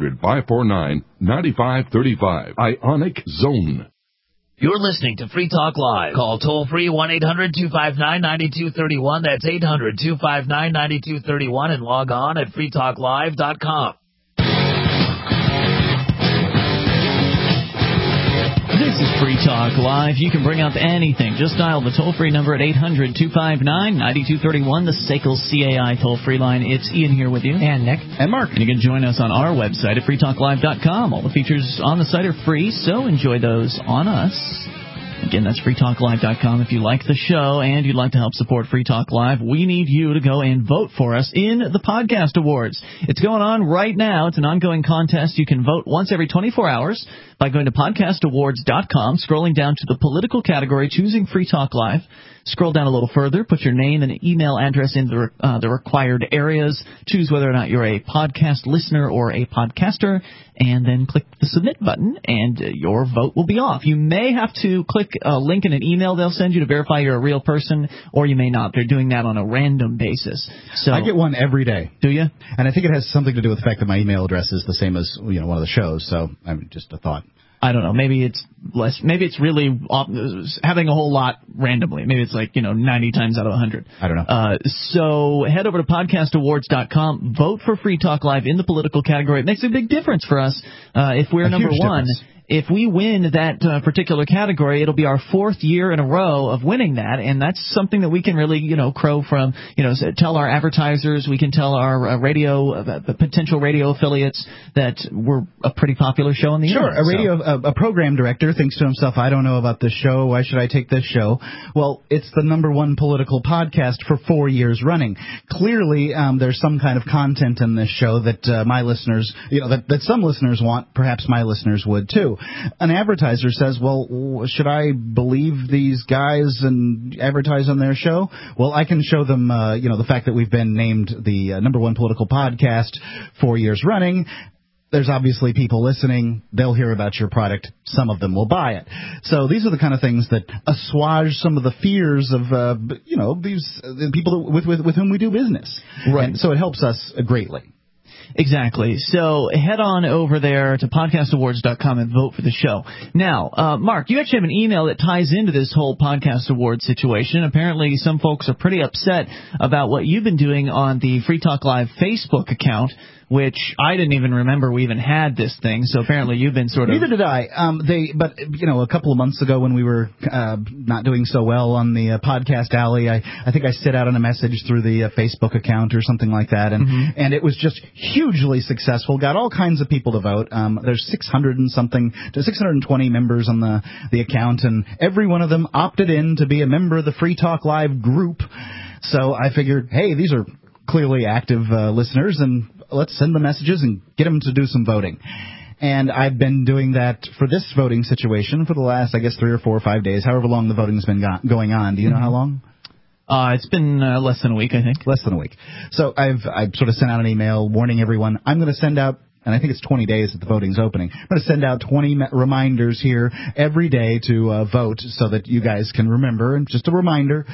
800-549-9535. Ionic Zone. You're listening to Free Talk Live. Call toll-free 1-800-259-9231. That's 800-259-9231 and log on at freetalklive.com. This is Free Talk Live. You can bring up anything. Just dial the toll-free number at 800-259-9231, the SACL CAI toll-free line. It's Ian here with you. And Nick. And Mark. And you can join us on our website at freetalklive.com. All the features on the site are free, so enjoy those on us. Again, that's freetalklive.com. If you like the show and you'd like to help support Free Talk Live, we need you to go and vote for us in the Podcast Awards. It's going on right now. It's an ongoing contest. You can vote once every 24 hours by going to podcastawards.com, scrolling down to the political category, choosing Free Talk Live. Scroll down a little further, put your name and email address in the required areas, choose whether or not you're a podcast listener or a podcaster, and then click the submit button, and your vote will be off. You may have to click a link in an email they'll send you to verify you're a real person, or you may not. They're doing that on a random basis. So I get one every day. Do you? And I think it has something to do with the fact that my email address is the same as one of the shows, so just a thought. I don't know. Maybe it's less. Maybe it's really having a whole lot randomly. Maybe it's 90 times out of 100. I don't know. So head over to podcastawards.com. Vote for Free Talk Live in the political category. It makes a big difference for us if we're number one. Difference. If we win that particular category, it'll be our 4th year in a row of winning that, and that's something that we can really, crow from, tell our advertisers, we can tell our potential radio affiliates that we're a pretty popular show on the air. Sure, a program director thinks to himself, I don't know about this show, why should I take this show? Well, it's the number one political podcast for 4 years running. Clearly, there's some kind of content in this show that my listeners, that some listeners want, perhaps my listeners would too. An advertiser says, well, should I believe these guys and advertise on their show? Well, I can show them, the fact that we've been named the number one political podcast 4 years running. There's obviously people listening. They'll hear about your product. Some of them will buy it. So these are the kind of things that assuage some of the fears of, these people with whom we do business. Right. And so it helps us greatly. Exactly. So head on over there to podcastawards.com and vote for the show. Now, Mark, you actually have an email that ties into this whole Podcast Awards situation. Apparently, some folks are pretty upset about what you've been doing on the Free Talk Live Facebook account, which I didn't even remember we even had this thing. So apparently you've been sort of... Neither did I. But a couple of months ago when we were not doing so well on the Podcast Alley, I think I sent out on a message through the Facebook account or something like that, and it was just hugely successful. Got all kinds of people to vote. There's 620 members on the account, and every one of them opted in to be a member of the Free Talk Live group. So I figured, hey, these are clearly active listeners, and let's send the messages and get them to do some voting. And I've been doing that for this voting situation for the last, 3 or 4 or 5 days, however long the voting's been going on. Do you know how long? It's been less than a week, I think. Less than a week. So I've sort of sent out an email warning everyone. I'm going to send out, and I think it's 20 days that the voting's opening. I'm going to send out 20 reminders here every day to vote so that you guys can remember. And just a reminder.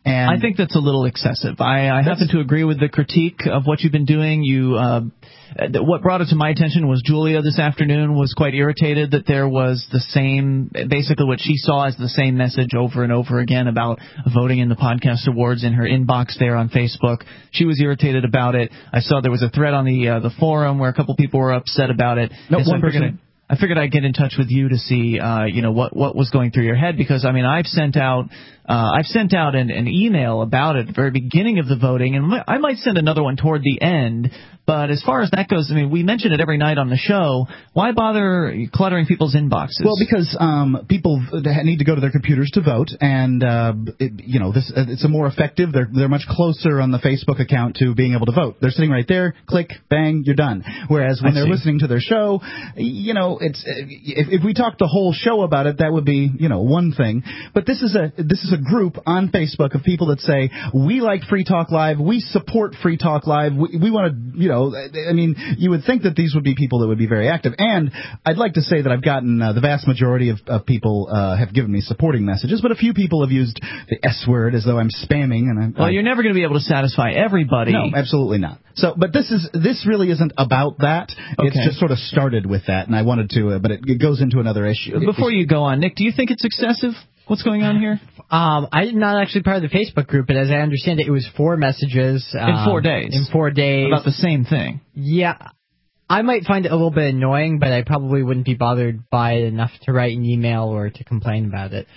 And I think that's a little excessive. I happen to agree with the critique of what you've been doing. What brought it to my attention was Julia this afternoon was quite irritated that there was the same, basically what she saw as the same message over and over again about voting in the podcast awards in her inbox there on Facebook. She was irritated about it. I saw there was a thread on the forum where a couple people were upset about it. No, one person. I figured I'd get in touch with you to see, what was going through your head, because I mean I've sent out an email about it at the very beginning of the voting, and I might send another one toward the end. But as far as that goes, I mean, we mention it every night on the show. Why bother cluttering people's inboxes? Well, because people need to go to their computers to vote, and it's a more effective. They're much closer on the Facebook account to being able to vote. They're sitting right there, click, bang, you're done. Whereas when they're listening to their show, it's if we talked the whole show about it, that would be one thing. But this is a group on Facebook of people that say we like Free Talk Live, we support Free Talk Live, we want to I mean, you would think that these would be people that would be very active. And I'd like to say that I've gotten the vast majority of people have given me supporting messages, but a few people have used the S word as though I'm spamming. Well, you're never going to be able to satisfy everybody. No, absolutely not. So, but this really isn't about that. Okay. It's just sort of started with that, and I wanted to, but it goes into another issue. Before you go on, Nick, do you think it's excessive? What's going on here? I'm not actually part of the Facebook group, but as I understand it, it was 4 messages. In 4 days. In 4 days. About the same thing. Yeah. I might find it a little bit annoying, but I probably wouldn't be bothered by it enough to write an email or to complain about it.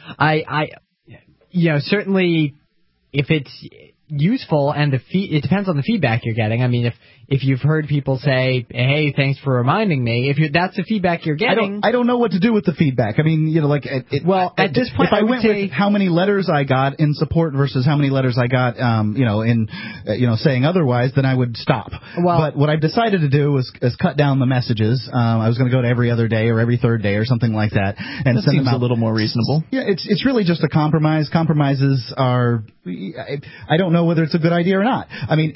Certainly if it's useful and it depends on the feedback you're getting. I mean, if you've heard people say, hey, thanks for reminding me, that's the feedback you're getting. I don't know what to do with the feedback. I mean, at this point, if I went with how many letters I got in support versus how many letters I got, saying otherwise, then I would stop. But what I've decided to do is cut down the messages. I was going to go to every other day or every third day or something like that, and that send seems them out a little more reasonable. Yeah, it's really just a compromise. Compromises are, I don't know whether it's a good idea or not. I mean,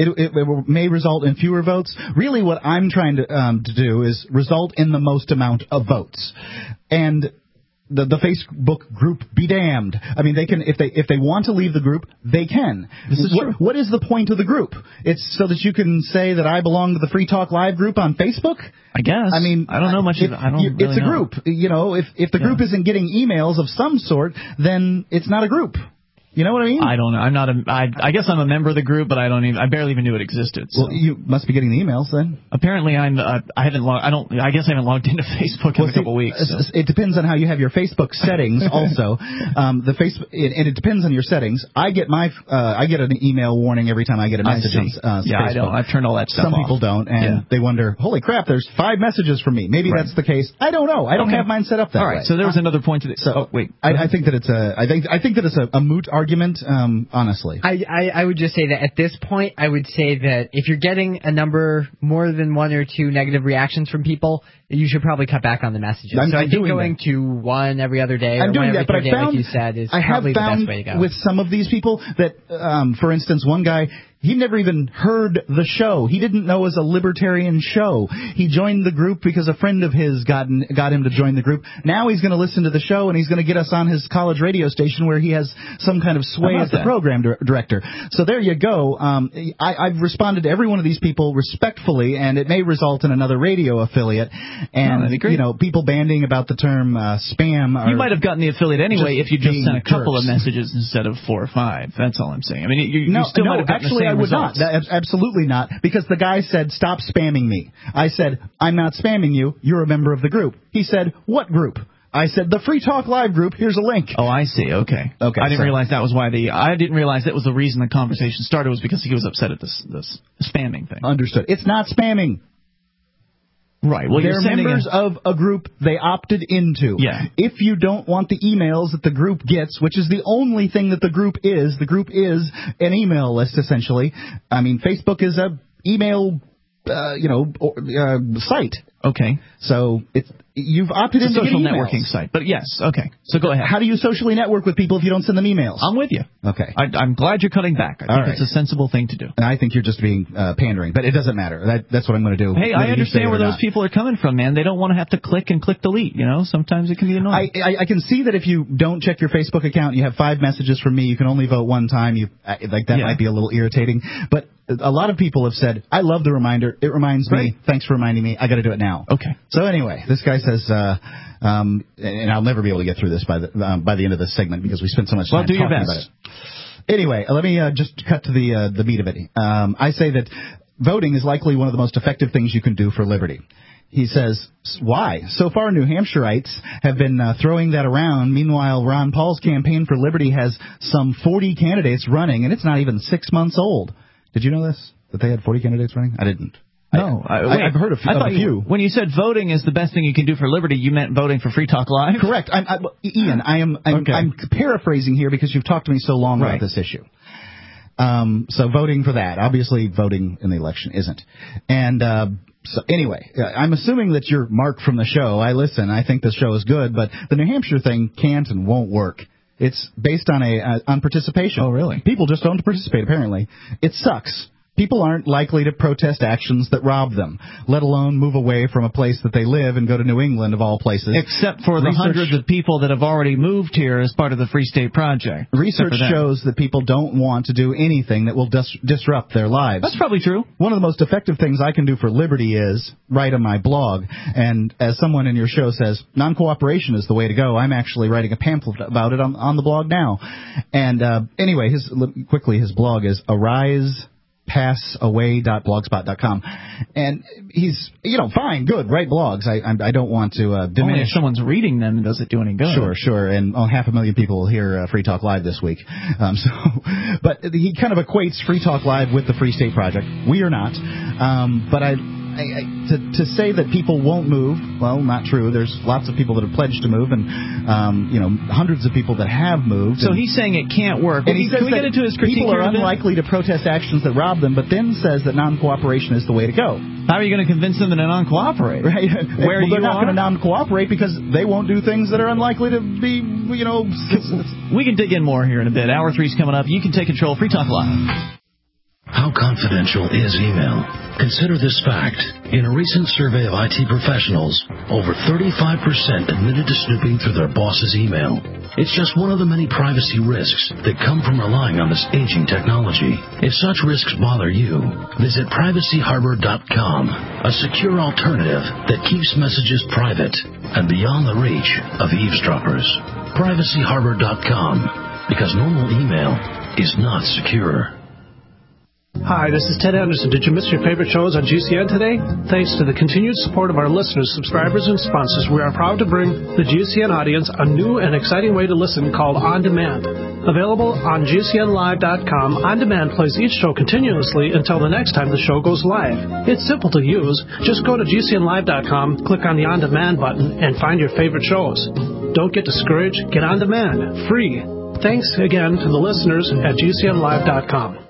it may result in fewer votes. Really, what I'm trying to do is result in the most amount of votes. And the Facebook group be damned. I mean, they can if they want to leave the group, they can. This is true. What is the point of the group? It's so that you can say that I belong to the Free Talk Live group on Facebook? I guess. I mean, I don't know much. It's a group. If the group isn't getting emails of some sort, then it's not a group. You know what I mean? I don't know. I guess I'm a member of the group, but I barely even knew it existed. So. Well, you must be getting the emails then. Apparently, I guess I haven't logged into Facebook in a couple weeks. So. It depends on how you have your Facebook settings. Also, and it depends on your settings. I get an email warning every time I get a message. I don't. I've turned all that stuff off. Some people don't, and they wonder, holy crap, there's 5 messages from me. Maybe that's the case. I don't know. I don't have mine set up that way. All right. So there was another point to this. So wait. I think that it's a moot argument. Honestly, I would just say that at this point, I would say that if you're getting a number more than 1 or 2 negative reactions from people, you should probably cut back on the messages. I think going to 1 every other day or 1 every third day, like you said, is probably the best way to go. With some of these people that, for instance, one guy, he never even heard the show. He didn't know it was a libertarian show. He joined the group because a friend of his got him to join the group. Now he's going to listen to the show, and he's going to get us on his college radio station where he has some kind of sway as the program director. So there you go. I've responded to every one of these people respectfully, and it may result in another radio affiliate. And, people banding about the term spam. You might have gotten the affiliate anyway if you just sent a couple of messages instead of 4 or 5. That's all I'm saying. I mean, you still might have gotten the same I would results. not. Absolutely not. Because the guy said, stop spamming me. I said, I'm not spamming you. You're a member of the group. He said, what group? I said, the Free Talk Live group. Here's a link. Oh, I see. Okay. I didn't realize that was why I didn't realize that was the reason the conversation started, was because he was upset at this spamming thing. Understood. It's not spamming. Right. Well, they're members of a group they opted into. Yeah. If you don't want the emails that the group gets, which is the only thing that the group is an email list, essentially. I mean, Facebook is a email, site. Okay. So you've opted into social networking site. But yes, okay. So go ahead. How do you socially network with people if you don't send them emails? I'm with you. Okay. I'm glad you're cutting back. I think it's a sensible thing to do. And I think you're just being pandering, but it doesn't matter. That's what I'm going to do. Hey, I understand where those people are coming from, man. They don't want to have to click and delete. Sometimes it can be annoying. I can see that if you don't check your Facebook account, you have 5 messages from me. You can only vote one time. That might be a little irritating, but a lot of people have said, I love the reminder. It reminds me. Thanks for reminding me. I got to do it now. Okay. So anyway, this guy says, and I'll never be able to get through this by the end of this segment because we spent so much time talking about it. Anyway, let me just cut to the meat of it. I say that voting is likely one of the most effective things you can do for liberty. He says, why? So far, New Hampshireites have been throwing that around. Meanwhile, Ron Paul's campaign for liberty has some 40 candidates running, and it's not even 6 months old. Did you know this? That they had 40 candidates running? I didn't. No. I've heard of a few. When you said voting is the best thing you can do for liberty, you meant voting for Free Talk Live? Correct. Ian, I'm paraphrasing here because you've talked to me so long about this issue. So voting for that. Obviously, voting in the election isn't. And so anyway, I'm assuming that you're Mark from the show. I listen. I think the show is good, but the New Hampshire thing can't and won't work. It's based on participation. Oh, really? People just don't participate, apparently. It sucks. People aren't likely to protest actions that rob them, let alone move away from a place that they live and go to New England, of all places. Except for the hundreds of people that have already moved here as part of the Free State Project. Research shows that people don't want to do anything that will disrupt their lives. That's probably true. One of the most effective things I can do for liberty is write on my blog. And as someone in your show says, non-cooperation is the way to go. I'm actually writing a pamphlet about it on the blog now. And anyway, his blog is arisepassaway.blogspot.com, and he's fine, good, write blogs. I don't want to diminish. Only if someone's reading them, does it do any good? Sure, and 500,000 people will hear Free Talk Live this week. But he kind of equates Free Talk Live with the Free State Project. We are not, but to say that people won't move, well, not true. There's lots of people that have pledged to move, and hundreds of people that have moved. So he's saying it can't work. And he says can we get into his critique? People are unlikely to protest actions that rob them, but then says that non-cooperation is the way to go. How are you going to convince them to non-cooperate? Right. They're not going to non-cooperate because they won't do things that are unlikely to be, We can dig in more here in a bit. Hour 3's coming up. You can take control. Free Talk Live. How confidential is email? Consider this fact. In a recent survey of IT professionals, over 35% admitted to snooping through their boss's email. It's just one of the many privacy risks that come from relying on this aging technology. If such risks bother you, visit privacyharbor.com, a secure alternative that keeps messages private and beyond the reach of eavesdroppers. Privacyharbor.com, because normal email is not secure. Hi, this is Ted Anderson. Did you miss your favorite shows on GCN today? Thanks to the continued support of our listeners, subscribers, and sponsors, we are proud to bring the GCN audience a new and exciting way to listen called On Demand. Available on GCNlive.com, On Demand plays each show continuously until the next time the show goes live. It's simple to use. Just go to GCNlive.com, click on the On Demand button, and find your favorite shows. Don't get discouraged. Get On Demand. Free. Thanks again to the listeners at GCNlive.com.